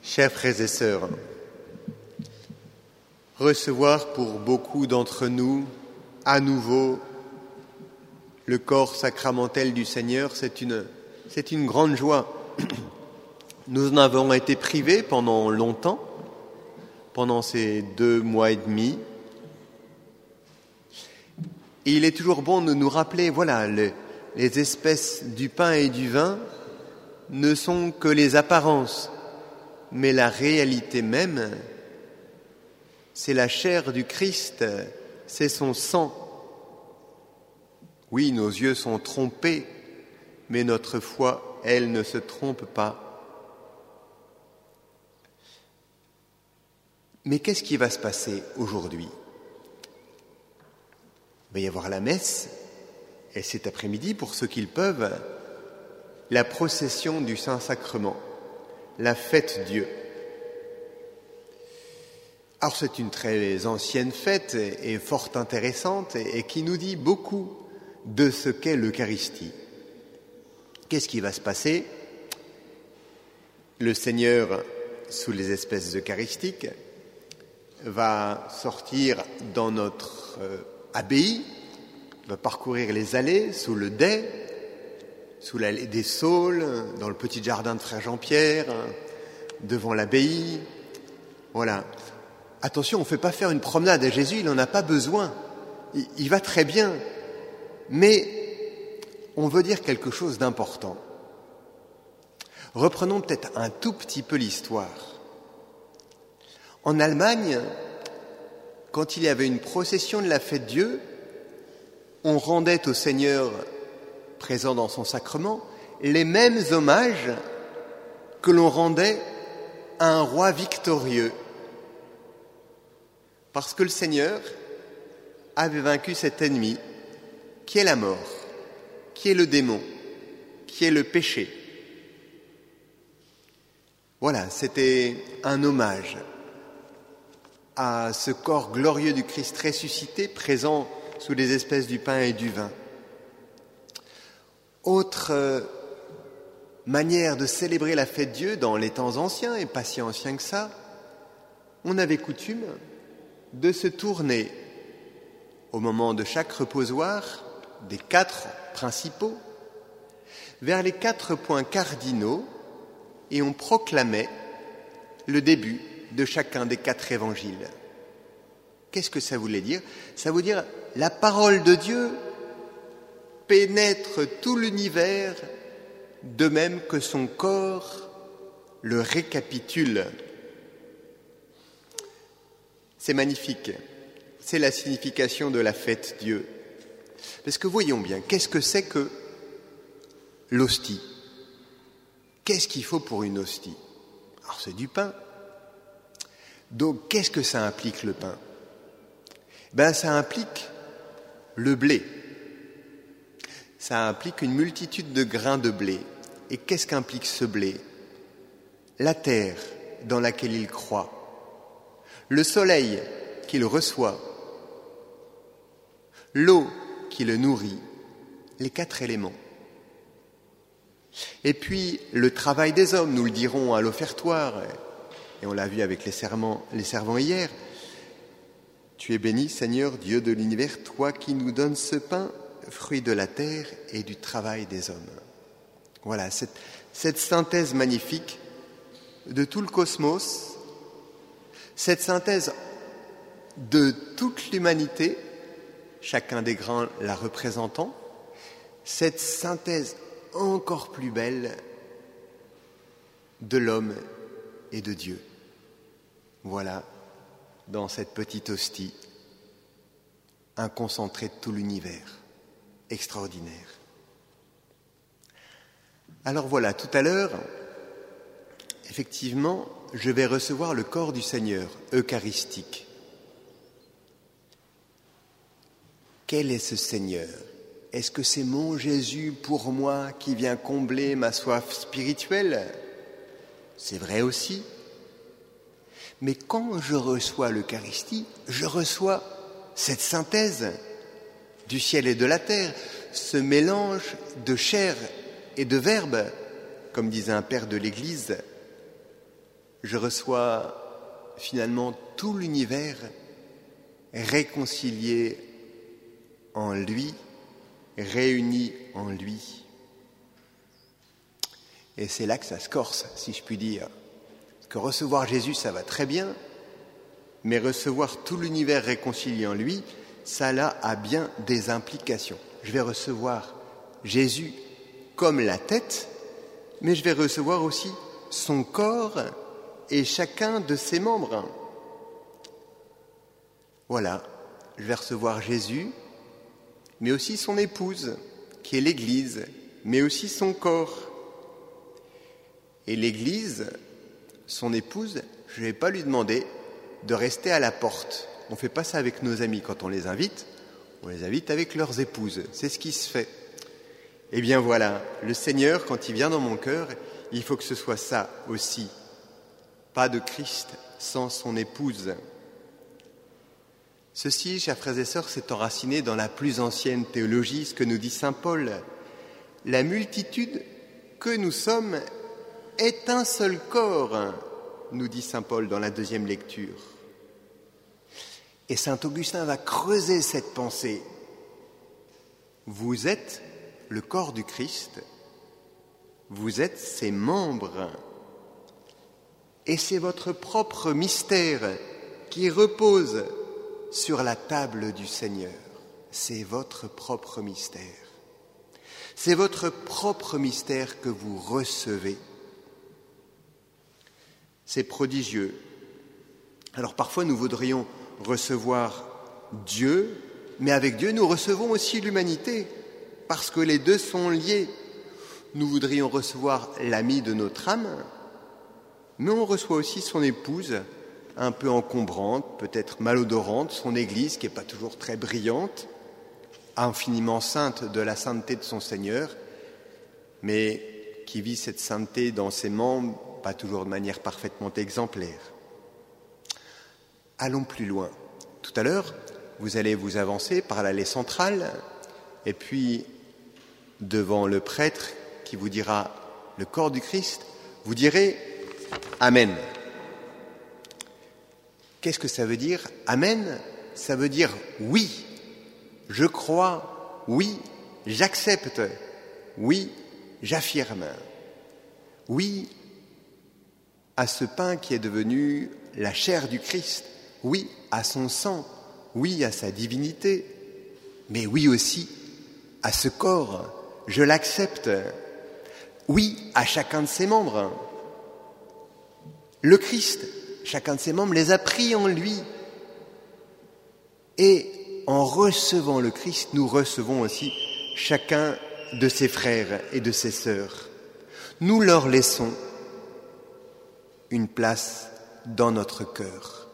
Chers frères et sœurs, recevoir pour beaucoup d'entre nous à nouveau le corps sacramentel du Seigneur, c'est une grande joie. Nous en avons été privés pendant longtemps, pendant ces 2 mois et demi. Et il est toujours bon de nous rappeler, les espèces du pain et du vin ne sont que les apparences, mais la réalité même, c'est la chair du Christ, c'est son sang. Oui, nos yeux sont trompés, mais notre foi, elle, ne se trompe pas. Mais qu'est-ce qui va se passer aujourd'hui ? Il va y avoir la messe, et cet après-midi, pour ceux qui le peuvent, la procession du Saint-Sacrement, la fête-Dieu. Alors c'est une très ancienne fête et fort intéressante et qui nous dit beaucoup de ce qu'est l'Eucharistie. Qu'est-ce qui va se passer ? Le Seigneur, sous les espèces eucharistiques, va sortir dans notre abbaye, va parcourir les allées sous le dais, sous l'allée des Saules, dans le petit jardin de Frère Jean-Pierre, devant l'abbaye. Voilà. Attention, on ne fait pas faire une promenade à Jésus, il n'en a pas besoin. Il va très bien. Mais on veut dire quelque chose d'important. Reprenons peut-être un tout petit peu l'histoire. En Allemagne, quand il y avait une procession de la fête Dieu, on rendait au Seigneur présent dans son sacrement les mêmes hommages que l'on rendait à un roi victorieux. Parce que le Seigneur avait vaincu cet ennemi qui est la mort, qui est le démon, qui est le péché. Voilà, c'était un hommage à ce corps glorieux du Christ ressuscité présent sous les espèces du pain et du vin. Autre manière de célébrer la fête Dieu dans les temps anciens, et pas si anciens que ça, on avait coutume de se tourner au moment de chaque reposoir des 4 principaux vers les 4 points cardinaux et on proclamait le début de chacun des 4 évangiles. Qu'est-ce que ça voulait dire ? Ça veut dire la parole de Dieu pénètre tout l'univers de même que son corps le récapitule. C'est magnifique, c'est la signification de la fête Dieu. Parce que voyons bien, qu'est-ce que c'est que l'hostie ? Qu'est-ce qu'il faut pour une hostie ? Alors c'est du pain. Donc qu'est-ce que ça implique le pain ? Ça implique le blé. Ça implique une multitude de grains de blé. Et qu'est-ce qu'implique ce blé ? La terre dans laquelle il croît. Le soleil qui le reçoit, l'eau qui le nourrit, les 4 éléments. Et puis le travail des hommes, nous le dirons à l'offertoire, et on l'a vu avec les servants hier. Tu es béni, Seigneur, Dieu de l'univers, toi qui nous donnes ce pain, fruit de la terre et du travail des hommes. Voilà, cette synthèse magnifique de tout le cosmos, cette synthèse de toute l'humanité, chacun des grains la représentant, cette synthèse encore plus belle de l'homme et de Dieu. Voilà, dans cette petite hostie, un concentré de tout l'univers, extraordinaire. Alors voilà, tout à l'heure, effectivement, je vais recevoir le corps du Seigneur, eucharistique. Quel est ce Seigneur ? Est-ce que c'est mon Jésus pour moi qui vient combler ma soif spirituelle ? C'est vrai aussi. Mais quand je reçois l'Eucharistie, je reçois cette synthèse du ciel et de la terre, ce mélange de chair et de verbe, comme disait un père de l'Église, je reçois finalement tout l'univers réconcilié en lui, réuni en lui. Et c'est là que ça se corse, si je puis dire. Parce que recevoir Jésus, ça va très bien, mais recevoir tout l'univers réconcilié en lui, ça là a bien des implications. Je vais recevoir Jésus comme la tête, mais je vais recevoir aussi son corps et chacun de ses membres. Voilà, je vais recevoir Jésus, mais aussi son épouse, qui est l'Église, mais aussi son corps. Et l'Église, son épouse, je ne vais pas lui demander de rester à la porte. On ne fait pas ça avec nos amis quand on les invite avec leurs épouses. C'est ce qui se fait. Eh bien voilà, le Seigneur, quand il vient dans mon cœur, il faut que ce soit ça aussi. Pas de Christ sans son épouse. Ceci, chers frères et sœurs, s'est enraciné dans la plus ancienne théologie, ce que nous dit saint Paul. La multitude que nous sommes est un seul corps, nous dit saint Paul dans la deuxième lecture. Et saint Augustin va creuser cette pensée. Vous êtes le corps du Christ, vous êtes ses membres. Et c'est votre propre mystère qui repose sur la table du Seigneur. C'est votre propre mystère. C'est votre propre mystère que vous recevez. C'est prodigieux. Alors parfois nous voudrions recevoir Dieu, mais avec Dieu nous recevons aussi l'humanité, parce que les deux sont liés. Nous voudrions recevoir l'ami de notre âme, mais on reçoit aussi son épouse, un peu encombrante, peut-être malodorante, son Église qui n'est pas toujours très brillante, infiniment sainte de la sainteté de son Seigneur, mais qui vit cette sainteté dans ses membres, pas toujours de manière parfaitement exemplaire. Allons plus loin. Tout à l'heure, vous allez vous avancer par l'allée centrale, et puis, devant le prêtre qui vous dira le corps du Christ, vous direz « Amen ». Qu'est-ce que ça veut dire « Amen » ? Ça veut dire « oui ». Je crois, oui, j'accepte, oui, j'affirme. Oui à ce pain qui est devenu la chair du Christ, oui à son sang, oui à sa divinité, mais oui aussi à ce corps, je l'accepte. Oui à chacun de ses membres. Le Christ, chacun de ses membres les a pris en lui. Et en recevant le Christ, nous recevons aussi chacun de ses frères et de ses sœurs. Nous leur laissons une place dans notre cœur.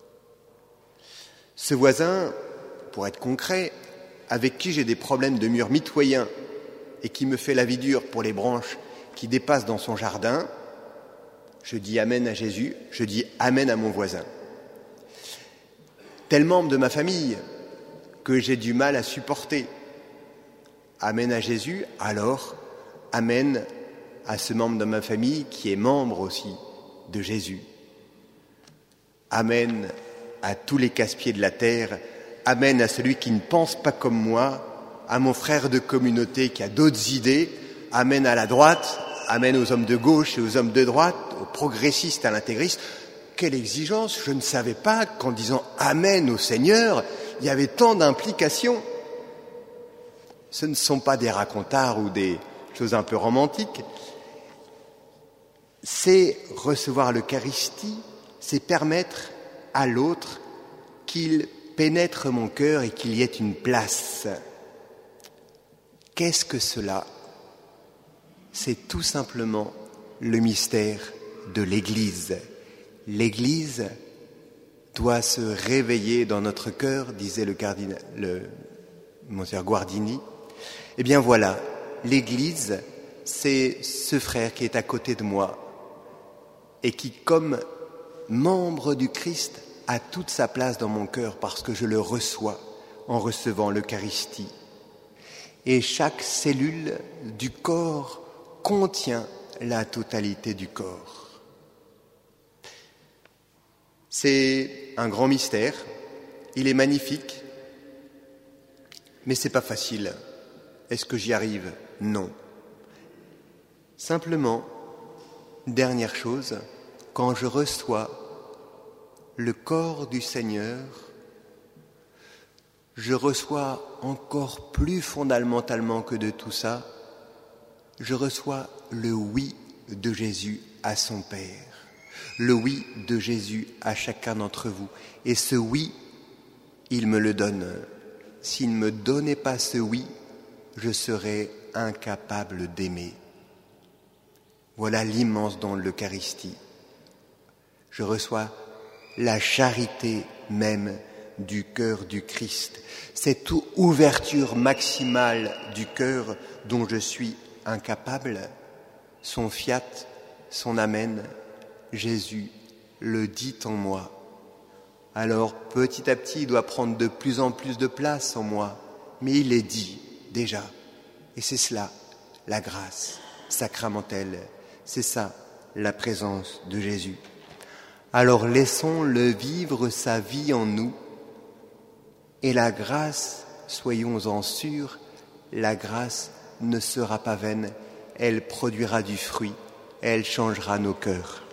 Ce voisin, pour être concret, avec qui j'ai des problèmes de murs mitoyens et qui me fait la vie dure pour les branches qui dépassent dans son jardin, je dis Amen à Jésus, je dis Amen à mon voisin. Tel membre de ma famille que j'ai du mal à supporter, Amen à Jésus, alors Amen à ce membre de ma famille qui est membre aussi de Jésus. Amen à tous les casse-pieds de la terre, Amen à celui qui ne pense pas comme moi, à mon frère de communauté qui a d'autres idées, Amen à la droite, Amen aux hommes de gauche et aux hommes de droite, aux progressistes, à l'intégristes. Quelle exigence! Je ne savais pas qu'en disant Amen au Seigneur, il y avait tant d'implications. Ce ne sont pas des racontards ou des choses un peu romantiques. C'est recevoir l'Eucharistie, c'est permettre à l'autre qu'il pénètre mon cœur et qu'il y ait une place. Qu'est-ce que cela ? C'est tout simplement le mystère de l'Église. L'Église doit se réveiller dans notre cœur, disait le Monseigneur Guardini. Eh bien voilà, l'Église, c'est ce frère qui est à côté de moi et qui, comme membre du Christ, a toute sa place dans mon cœur parce que je le reçois en recevant l'Eucharistie. Et chaque cellule du corps contient la totalité du corps. C'est un grand mystère, il est magnifique, mais c'est pas facile. Est-ce que j'y arrive? Non. Simplement, dernière chose, quand je reçois le corps du Seigneur, je reçois encore plus fondamentalement que de tout ça, je reçois le oui de Jésus à son Père, le oui de Jésus à chacun d'entre vous. Et ce oui, il me le donne. S'il ne me donnait pas ce oui, je serais incapable d'aimer. Voilà l'immense don de l'Eucharistie. Je reçois la charité même du cœur du Christ, cette ouverture maximale du cœur dont je suis incapable. Son fiat, son amen, Jésus le dit en moi. Alors petit à petit, il doit prendre de plus en plus de place en moi, mais il est dit déjà. Et c'est cela, la grâce sacramentelle, c'est ça, la présence de Jésus. Alors laissons-le vivre sa vie en nous, et la grâce, soyons-en sûrs, la grâce ne sera pas vaine, elle produira du fruit, elle changera nos cœurs.